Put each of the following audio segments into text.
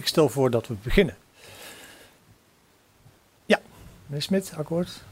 ik stel voor dat we beginnen. Ja, meneer Smit, akkoord?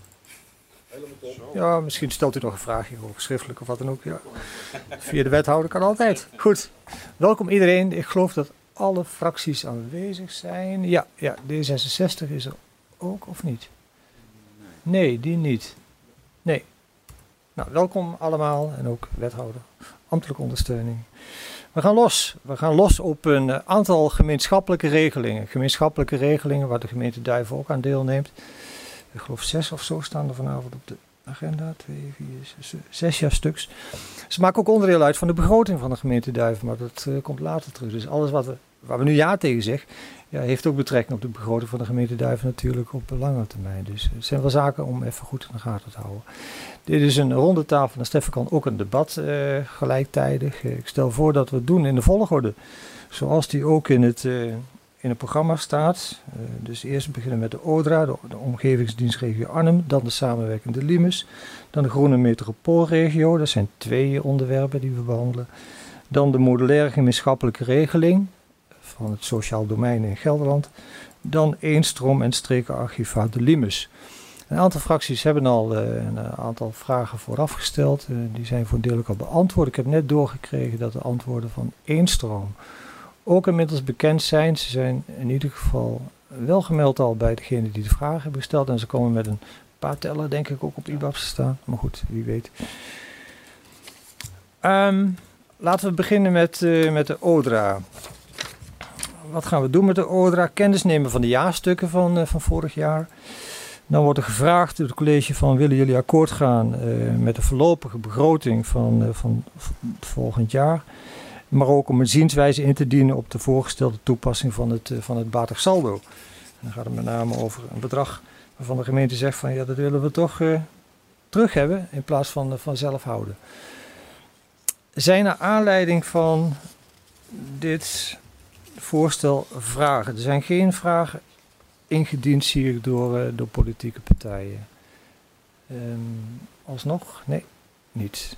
Ja, misschien stelt u nog een vraagje, of schriftelijk of wat dan ook. Ja. Via de wethouder kan altijd. Goed, welkom iedereen. Ik geloof dat alle fracties aanwezig zijn. Ja, D66 is er ook, of niet? Nee, die niet. Nee. Nou, welkom allemaal en ook wethouder. Ambtelijke ondersteuning. We gaan los op een aantal gemeenschappelijke regelingen. Gemeenschappelijke regelingen waar de gemeente Duiven ook aan deelneemt. Ik geloof 6 of zo staan er vanavond op de agenda. 2, 4, 6 stuks. Ze maken ook onderdeel uit van de begroting van de gemeente Duiven, maar dat komt later terug. Dus alles waar we nu ja tegen zeggen, heeft ook betrekking op de begroting van de gemeente Duiven natuurlijk op lange termijn. Dus het zijn wel zaken om even goed in de gaten te houden. Dit is een ronde tafel, en Stefan kan ook een debat gelijktijdig. Ik stel voor dat we het doen in de volgorde zoals die ook in het programma staat. Dus eerst beginnen met de ODRA, de omgevingsdienstregio Arnhem, dan de samenwerkende Limes, dan de groene metropoolregio, dat zijn 2 onderwerpen die we behandelen. Dan de modulaire gemeenschappelijke regeling van het sociaal domein in Gelderland. Dan eenstroom en strekenarchivaat de Limes. Een aantal fracties hebben al een aantal vragen vooraf gesteld. Die zijn voor deel ook al beantwoord. Ik heb net doorgekregen dat de antwoorden van eenstroom ook inmiddels bekend zijn. Ze zijn in ieder geval wel gemeld al bij degene die de vragen hebben gesteld. En ze komen met een paar tellen denk ik ook op IBABS te staan. Maar goed, wie weet. Laten we beginnen met de ODRA. Wat gaan we doen met de ODRA? Kennis nemen van de jaarstukken van vorig jaar. Dan wordt er gevraagd door het college van willen jullie akkoord gaan met de voorlopige begroting van volgend jaar. Maar ook om een zienswijze in te dienen op de voorgestelde toepassing van het batig saldo. En dan gaat het met name over een bedrag waarvan de gemeente zegt van ja, dat willen we toch terug hebben in plaats van zelf houden. Zijn er aanleiding van dit voorstel vragen? Er zijn geen vragen ingediend, zie ik, door politieke partijen. Alsnog? Nee, niet.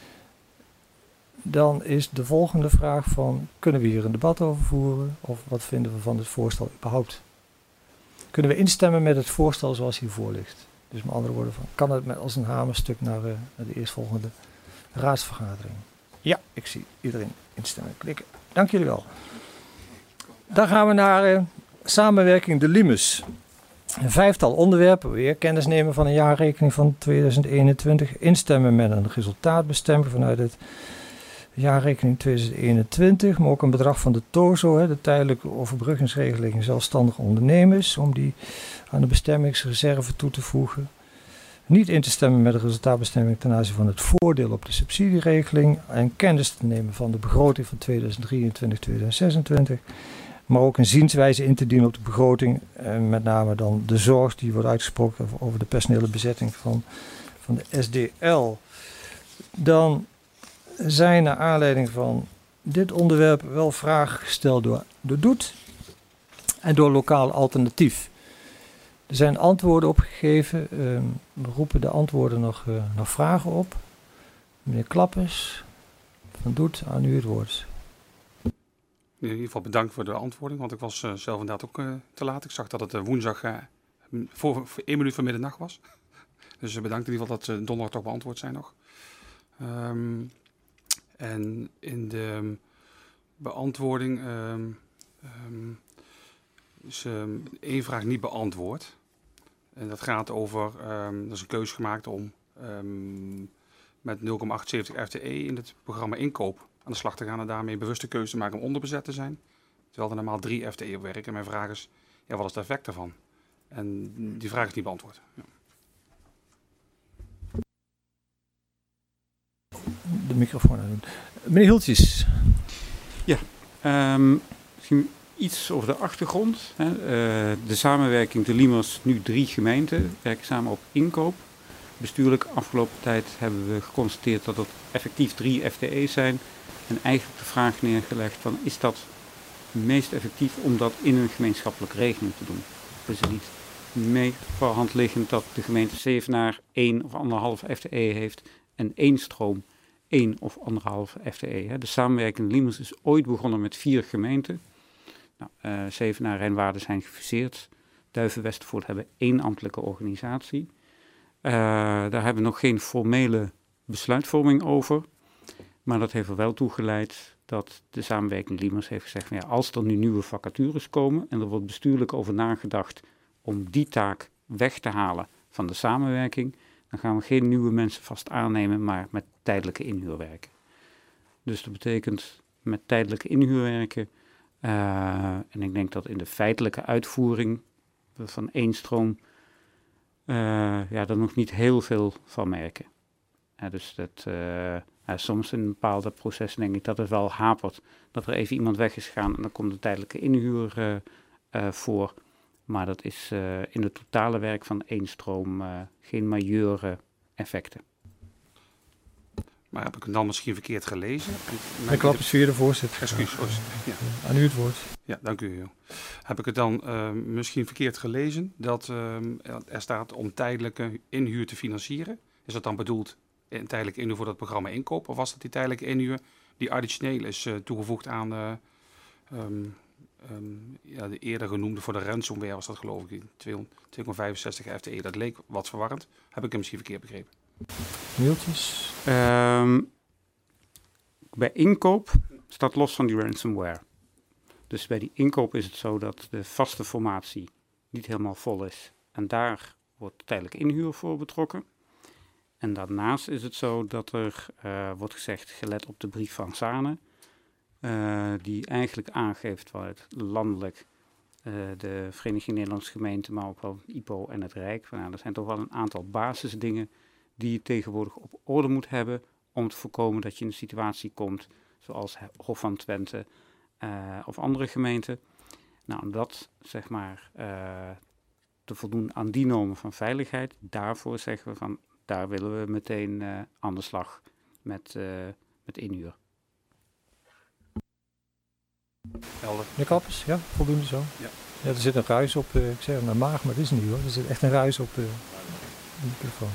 Dan is de volgende vraag van, kunnen we hier een debat over voeren? Of wat vinden we van het voorstel überhaupt? Kunnen we instemmen met het voorstel zoals hiervoor ligt? Dus met andere woorden, kan het als een hamerstuk naar de eerstvolgende raadsvergadering? Ja, ik zie iedereen instemmen klikken. Dank jullie wel. Dan gaan we naar samenwerking de Limes. Een 5-tal onderwerpen, weer kennis nemen van een jaarrekening van 2021. Instemmen met een resultaatbestemming vanuit het jaarrekening 2021. Maar ook een bedrag van de TOZO, de tijdelijke overbruggingsregeling zelfstandige ondernemers. Om die aan de bestemmingsreserve toe te voegen. Niet in te stemmen met de resultaatbestemming ten aanzien van het voordeel op de subsidieregeling. En kennis te nemen van de begroting van 2023-2026. Maar ook een zienswijze in te dienen op de begroting. Met name dan de zorg die wordt uitgesproken over de personele bezetting van de SDL. Dan zijn naar aanleiding van dit onderwerp wel vragen gesteld door Doet en door Lokaal Alternatief. Er zijn antwoorden opgegeven. We roepen de antwoorden nog vragen op. Meneer Klappers van Doet, aan u het woord. In ieder geval bedankt voor de antwoording, want ik was zelf inderdaad ook te laat. Ik zag dat het woensdag voor 1 minuut van middernacht was. Dus bedankt in ieder geval dat ze donderdag toch beantwoord zijn nog. En in de beantwoording is 1 vraag niet beantwoord. En dat gaat over, er is een keuze gemaakt om met 0,78 FTE in het programma inkoop aan de slag te gaan en daarmee een bewuste keuze te maken om onderbezet te zijn. Terwijl er normaal 3 FTE op werken. En mijn vraag is, ja, wat is het effect daarvan? En die vraag is niet beantwoord. Ja. De microfoon aan doen. Meneer Hiltjes. Ja, misschien iets over de achtergrond. Hè. De samenwerking de Limes, nu 3 gemeenten, werken samen op inkoop. Bestuurlijk afgelopen tijd hebben we geconstateerd dat het effectief 3 FTE's zijn. En eigenlijk de vraag neergelegd van, is dat meest effectief om dat in een gemeenschappelijke regeling te doen? Is het niet mee voor hand liggend dat de gemeente Zevenaar 1 of 1,5 FTE heeft en eenstroom 1 of 1,5 FTE. Hè. De samenwerking Limes is ooit begonnen met 4 gemeenten. Nou, Zevenaar en Waarden zijn gefuseerd. Duiven-Westervoort hebben 1 ambtelijke organisatie. Daar hebben we nog geen formele besluitvorming over. Maar dat heeft er wel toe geleid dat de samenwerking Liemers heeft gezegd van ja, als er nu nieuwe vacatures komen en er wordt bestuurlijk over nagedacht om die taak weg te halen van de samenwerking, dan gaan we geen nieuwe mensen vast aannemen, maar met tijdelijke inhuur werken. Dus dat betekent met tijdelijke inhuur werken. En ik denk dat in de feitelijke uitvoering van Eenstroom er nog niet heel veel van merken. Dus dat soms in bepaalde processen denk ik dat het wel hapert. Dat er even iemand weg is gegaan en dan komt de tijdelijke inhuur voor. Maar dat is in het totale werk van Eenstroom geen majeure effecten. Maar heb ik het dan misschien verkeerd gelezen? Ik klap eens via de voorzitter. Excuus. Ja. Aan u het woord. Ja, dank u. Heb ik het dan misschien verkeerd gelezen dat er staat om tijdelijke inhuur te financieren? Is dat dan bedoeld een tijdelijke inhuur voor dat programma inkoop? Of was dat die tijdelijke inhuur die additioneel is toegevoegd aan de eerder genoemde voor de ransomware was dat geloof ik, 265 FTE. Dat leek wat verwarrend. Heb ik hem misschien verkeerd begrepen? Nieltjes? Bij inkoop staat los van die ransomware. Dus bij die inkoop is het zo dat de vaste formatie niet helemaal vol is. En daar wordt tijdelijk inhuur voor betrokken. En daarnaast is het zo dat er wordt gezegd, gelet op de brief van Sane, die eigenlijk aangeeft vanuit landelijk de Vereniging Nederlandse Gemeenten, maar ook wel IPO en het Rijk. Nou, er zijn toch wel een aantal basisdingen die je tegenwoordig op orde moet hebben om te voorkomen dat je in een situatie komt zoals Hof van Twente of andere gemeenten. Nou, om dat zeg maar te voldoen aan die normen van veiligheid, daarvoor zeggen we van daar willen we meteen aan de slag met inhuur. Helder. Meneer Kappers, ja, voldoende zo. Ja, er zit een ruis op, ik zeg mijn maag, maar het is niet hoor. Er zit echt een ruis op de microfoon.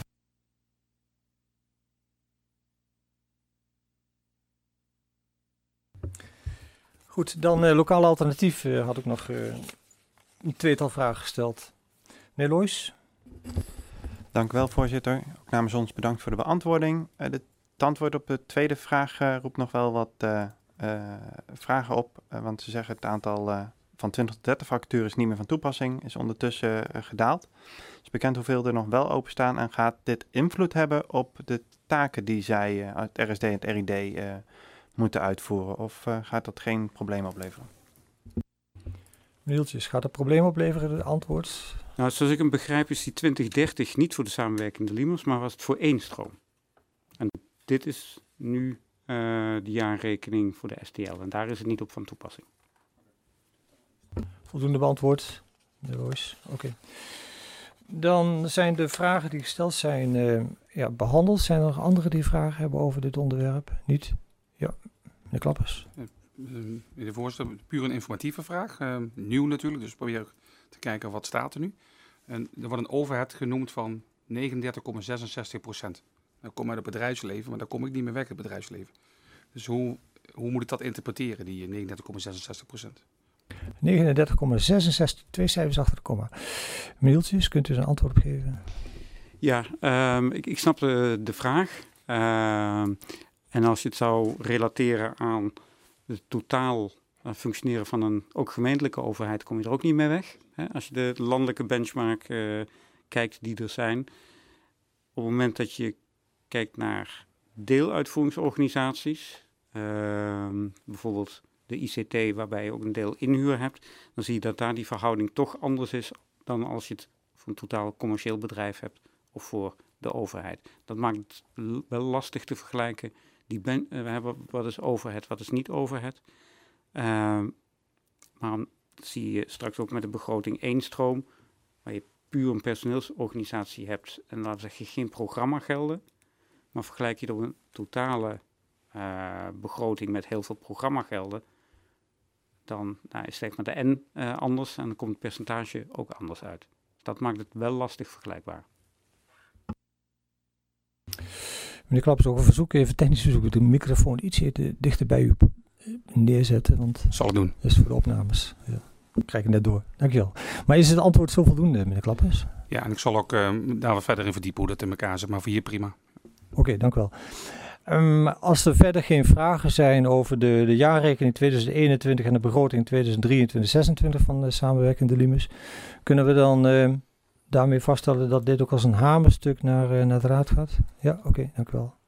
Goed, dan lokaal alternatief had ik nog een tweetal vragen gesteld. Meneer Loijs? Dank u wel, voorzitter. Ook namens ons bedankt voor de beantwoording. Het antwoord op de tweede vraag roept nog wel wat vragen op. Want ze zeggen het aantal van 20 tot 30 vacatures niet meer van toepassing is ondertussen gedaald. Is bekend hoeveel er nog wel openstaan en gaat dit invloed hebben op de taken die zij, het RSD en het RID, moeten uitvoeren? Of gaat dat geen probleem opleveren? Nieltjes, gaat dat probleem opleveren, het antwoord? Nou, zoals ik hem begrijp is die 2030 niet voor de samenwerking de Liemers, maar was het voor Eenstroom. En dit is nu de jaarrekening voor de STL en daar is het niet op van toepassing. Voldoende beantwoord, meneer Loijs. Oké. Dan zijn de vragen die gesteld zijn behandeld. Zijn er nog anderen die vragen hebben over dit onderwerp? Niet? Ja, meneer Klappers. Meneer de voorzitter, puur een informatieve vraag. Nieuw natuurlijk, dus probeer te kijken wat staat er nu. En er wordt een overhead genoemd van 39,66%. Dat komt uit het bedrijfsleven, maar daar kom ik niet meer weg, het bedrijfsleven. Dus hoe moet ik dat interpreteren, die 39,66%? 39,66, 2 cijfers achter de komma. Mieltjes, kunt u er een antwoord op geven? Ja, ik snap de vraag. En als je het zou relateren aan het totaal functioneren van een ook gemeentelijke overheid, kom je er ook niet mee weg. Hè? Als je de landelijke benchmark kijkt die er zijn. Op het moment dat je kijkt naar deeluitvoeringsorganisaties, bijvoorbeeld de ICT waarbij je ook een deel inhuur hebt, dan zie je dat daar die verhouding toch anders is dan als je het voor een totaal commercieel bedrijf hebt of voor de overheid. Dat maakt het wel lastig te vergelijken. We hebben wat is overhead, wat is niet overhead. Maar dat zie je straks ook met de begroting Eenstroom, waar je puur een personeelsorganisatie hebt en laten we zeggen geen programmagelden. Maar vergelijk je door een totale begroting met heel veel programmagelden, dan is zeg maar de N anders en dan komt het percentage ook anders uit. Dat maakt het wel lastig vergelijkbaar. Meneer Klappers, ook een verzoek, even technisch verzoek, de microfoon ietsje dichter bij u neerzetten, want Zal ik doen. dat is voor de opnames. Ja. Dat krijg ik net door. Dankjewel. Maar is het antwoord zo voldoende, meneer Klappers? Ja, en ik zal ook daar wat verder in verdiepen hoe dat in elkaar zit. Maar voor hier prima. Oké, dank u wel. Als er verder geen vragen zijn over de jaarrekening 2021 en de begroting 2023-26 van de samenwerkende Limes, kunnen we dan daarmee vaststellen dat dit ook als een hamerstuk naar de raad gaat? Ja, oké, dank u wel.